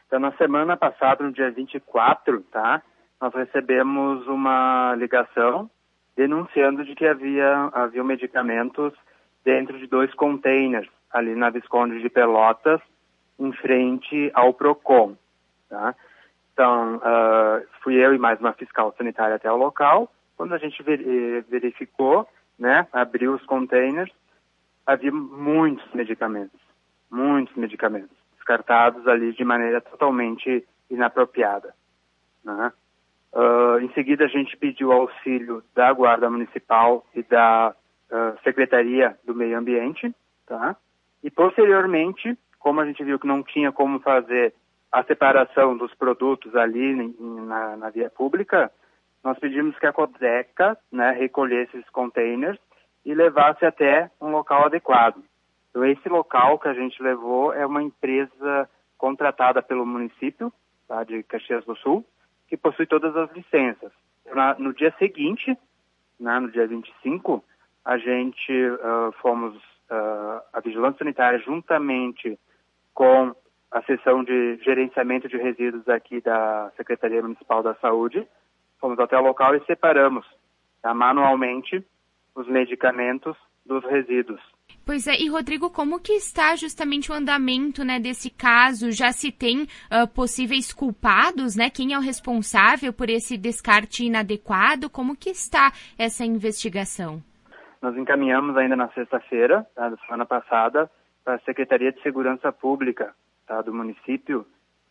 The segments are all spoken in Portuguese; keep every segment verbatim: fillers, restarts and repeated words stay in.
Então, na semana passada, no dia vinte e quatro, tá, nós recebemos uma ligação denunciando de que havia, havia medicamentos dentro de dois containers ali na Visconde de Pelotas, em frente ao Procon, tá? Então, uh, fui eu e mais uma fiscal sanitária até o local. Quando a gente verificou, né, abriu os containers, havia muitos medicamentos, muitos medicamentos, descartados ali de maneira totalmente inapropriada, né? Uh, em seguida, a gente pediu auxílio da Guarda Municipal e da uh, Secretaria do Meio Ambiente, tá? E, posteriormente, como a gente viu que não tinha como fazer a separação dos produtos ali na, na via pública, nós pedimos que a Codeca, né, recolhesse esses containers e levasse até um local adequado. Então, esse local que a gente levou é uma empresa contratada pelo município, tá, de Caxias do Sul, que possui todas as licenças. Na, no dia seguinte, né, no dia vinte e cinco, a gente uh, fomos, uh, a Vigilância Sanitária, juntamente com a seção de gerenciamento de resíduos aqui da Secretaria Municipal da Saúde, fomos até o local e separamos, tá, manualmente os medicamentos dos resíduos. Pois é, e Rodrigo, como que está justamente o andamento, né, desse caso? Já se tem uh, possíveis culpados, né? Quem é o responsável por esse descarte inadequado? Como que está essa investigação? Nós encaminhamos ainda na sexta-feira, tá, da semana passada, para a Secretaria de Segurança Pública, tá, do município,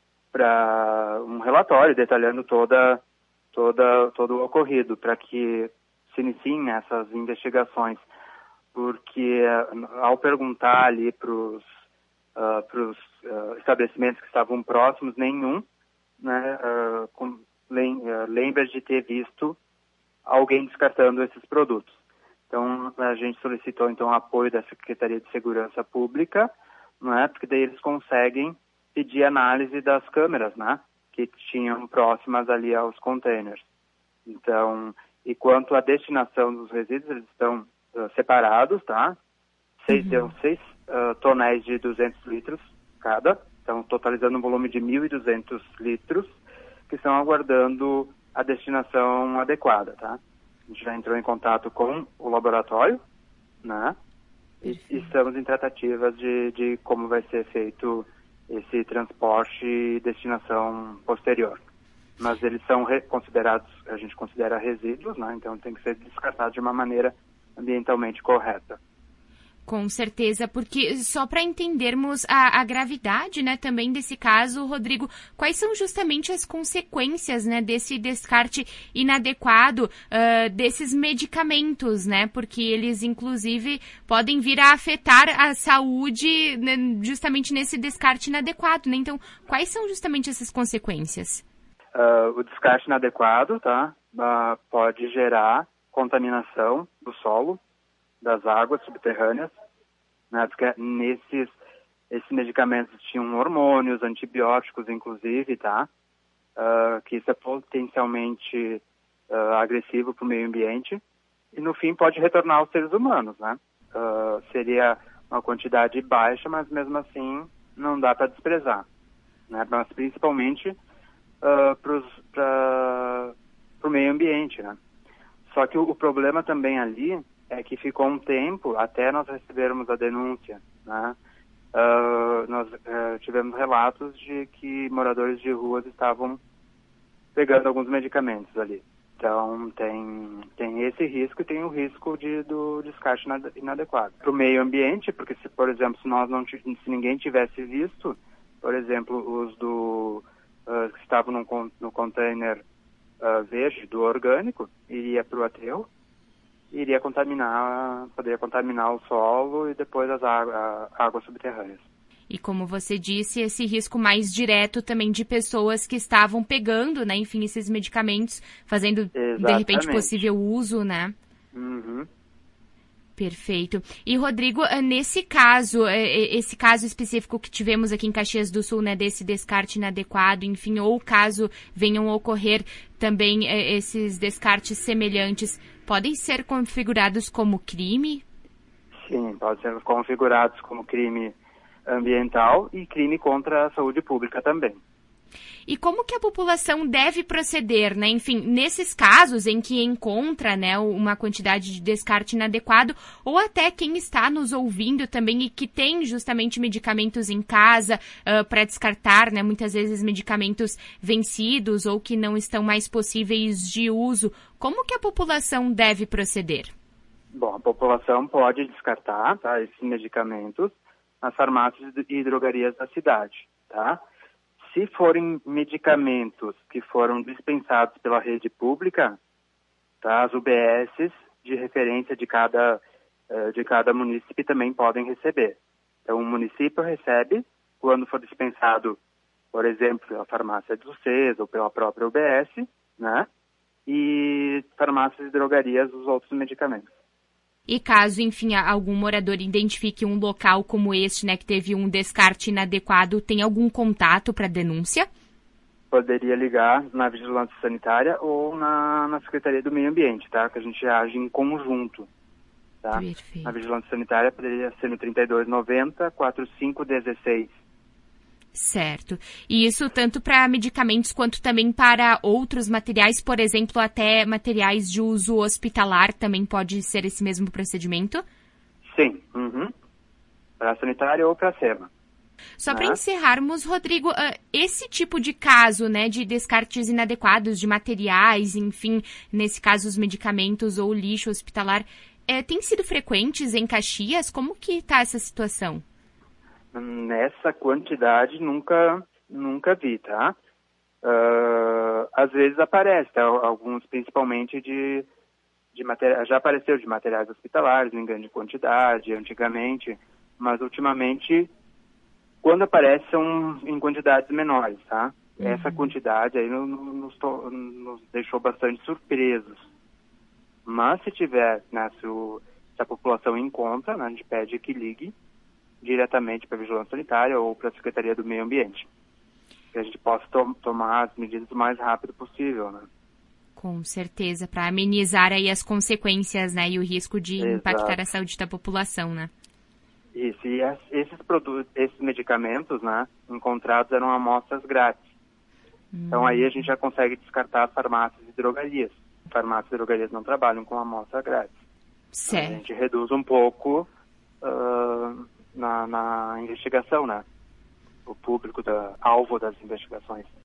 para um relatório detalhando toda, toda, todo o ocorrido, para que se iniciem essas investigações. Porque ao perguntar ali para os uh, uh, estabelecimentos que estavam próximos, nenhum, né, uh, com, lem, uh, lembra de ter visto alguém descartando esses produtos. Então, a gente solicitou então o apoio da Secretaria de Segurança Pública, né, porque daí eles conseguem pedir análise das câmeras, né, que tinham próximas ali aos containers. Então, e quanto à destinação dos resíduos, eles estão Uh, separados, tá? Seis, uhum. Deu seis uh, tonéis de duzentos litros cada, então totalizando um volume de mil e duzentos litros, que estão aguardando a destinação adequada, tá? A gente já entrou em contato com o laboratório, né? E, e estamos em tratativas de, de como vai ser feito esse transporte e destinação posterior. Mas eles são considerados, a gente considera resíduos, né? Então tem que ser descartado de uma maneira ambientalmente correta. Com certeza, porque só para entendermos a, a gravidade, né, também desse caso, Rodrigo, quais são justamente as consequências, né, desse descarte inadequado uh, desses medicamentos, né, porque eles, inclusive, podem vir a afetar a saúde, né, justamente nesse descarte inadequado, né? Então, quais são justamente essas consequências? Uh, o descarte inadequado, tá, uh, pode gerar contaminação do solo, das águas subterrâneas, né, porque nesses esses medicamentos tinham hormônios, antibióticos, inclusive, tá, uh, que isso é potencialmente uh, agressivo para o meio ambiente, e no fim pode retornar aos seres humanos, né, uh, seria uma quantidade baixa, mas mesmo assim não dá para desprezar, né, mas principalmente uh, para o meio ambiente, né. Só que o, o problema também ali é que ficou um tempo até nós recebermos a denúncia, né? Uh, nós uh, tivemos relatos de que moradores de ruas estavam pegando alguns medicamentos ali. Então tem, tem esse risco e tem o risco de, do descarte inadequado. Para o meio ambiente, porque se, por exemplo, se nós não se ninguém tivesse visto, por exemplo, os do uh, que estavam no, no container Uh, verde do orgânico, iria para o aterro, iria contaminar, poderia contaminar o solo e depois as águ- águas subterrâneas. E como você disse, esse risco mais direto também de pessoas que estavam pegando, né, enfim, esses medicamentos, fazendo, Exatamente. De repente, possível uso, né? Uhum. Perfeito. E, Rodrigo, nesse caso, esse caso específico que tivemos aqui em Caxias do Sul, né, desse descarte inadequado, enfim, ou caso venham a ocorrer também esses descartes semelhantes, podem ser configurados como crime? Sim, podem ser configurados como crime ambiental e crime contra a saúde pública também. E como que a população deve proceder, né? Enfim, nesses casos em que encontra, né, uma quantidade de descarte inadequado, ou até quem está nos ouvindo também e que tem justamente medicamentos em casa uh, para descartar, né? Muitas vezes medicamentos vencidos ou que não estão mais possíveis de uso. Como que a população deve proceder? Bom, a população pode descartar, tá, esses medicamentos nas farmácias e drogarias da cidade, tá? Se forem medicamentos que foram dispensados pela rede pública, tá, as U B S de referência de cada, de cada município também podem receber. Então, o município recebe quando for dispensado, por exemplo, pela farmácia do C E S ou pela própria U B S, né? E farmácias e drogarias os outros medicamentos. E caso, enfim, algum morador identifique um local como este, né, que teve um descarte inadequado, tem algum contato para denúncia? Poderia ligar na Vigilância Sanitária ou na, na Secretaria do Meio Ambiente, tá? Que a gente age em conjunto, tá? Perfeito. A Vigilância Sanitária poderia ser no trinta e dois noventa, quarenta e cinco dezesseis. Certo. E isso tanto para medicamentos quanto também para outros materiais, por exemplo, até materiais de uso hospitalar, também pode ser esse mesmo procedimento? Sim. Uhum. Para a sanitária ou para a SEMA. Só para encerrarmos, Rodrigo, esse tipo de caso, né, de descartes inadequados de materiais, enfim, nesse caso os medicamentos ou lixo hospitalar, é, tem sido frequentes em Caxias? Como que está essa situação? Nessa quantidade nunca, nunca vi, tá? Uh, às vezes aparece, tá? Alguns principalmente de, de materiais, já apareceu de materiais hospitalares em grande quantidade, antigamente, mas ultimamente, quando aparece, são em quantidades menores, tá? Uhum. Essa quantidade aí nos, nos, nos deixou bastante surpresos. Mas se tiver, né, se, o, se a população encontra, né, a gente pede que ligue diretamente para a Vigilância Sanitária ou para a Secretaria do Meio Ambiente, que a gente possa to- tomar as medidas o mais rápido possível, né? Com certeza, para amenizar aí as consequências, né, e o risco de Exato. Impactar a saúde da população, né? Isso, e as, esses produtos, esses medicamentos, né, encontrados eram amostras grátis. Hum. Então aí a gente já consegue descartar as farmácias e drogarias. Farmácias e drogarias não trabalham com amostra grátis. Certo. Então, a gente reduz um pouco uh, na, na investigação, né? O público da, alvo das investigações.